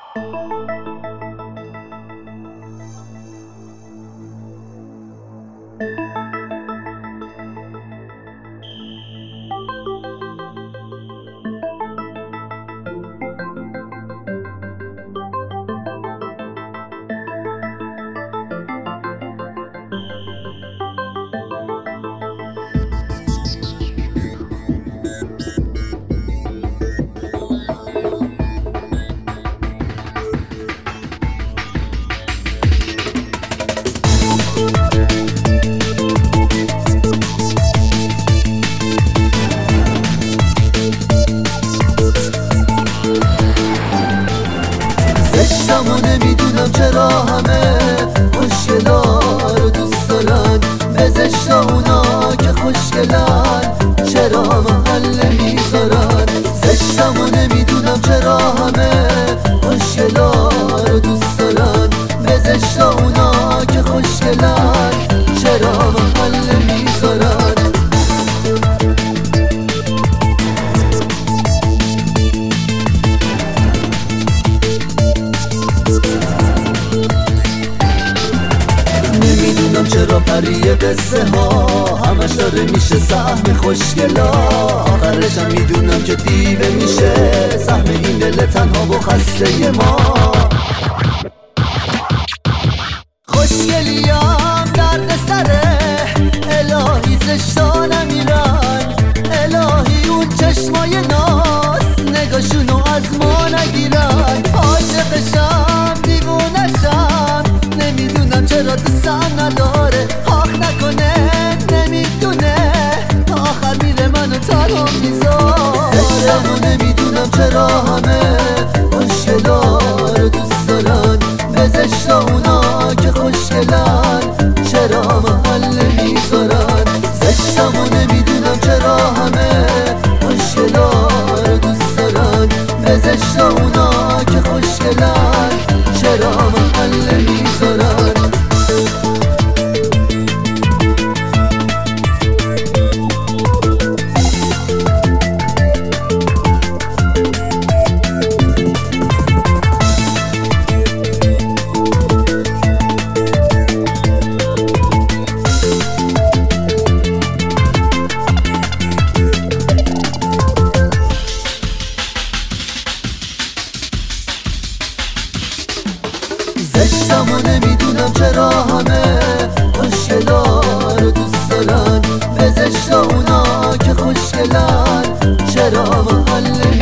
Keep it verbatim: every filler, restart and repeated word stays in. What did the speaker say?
زشتم و نمیدونم چرا همه خوشگلا رو دوست دارن، به زشت اونا که خوشگلن چرا محل میذارن. زشتم و نمیدونم چرا همه خوشگلا رو دوست دارن، به زشت اونا که خوشگلن چرا محل میذارن. نمیدونم چرا پریه قصه ها همش داره میشه سهم خوشگلا، آخرشم میدونم که دیوه میشه سهم این دل تنها و خسته ما. خوشگلیام درد سره الهی زشتا نمیرن، الهی اون چشمای ناز نگاشونو از ما نگیرن. عاشقشم دیوونشم نمیدونم چرا دوستم نداره، آخ نکنه نمیدونه آخر میره منو تنها میذاره. زشتم و نمیدونم چرا همه خوشگلا رو دوست دارن، به زشت اونا که خوشگلن چرا محل میذارن. زشتم و نمیدونم چرا همه خوشگلا رو دوست دارن، به زشت اونا که خوشگلن چرا محل میذارن. زشتم و نمیدونم چرا همه خوشگلا رو دوست دارن، به زشت اونا که خوشگلن چرا محل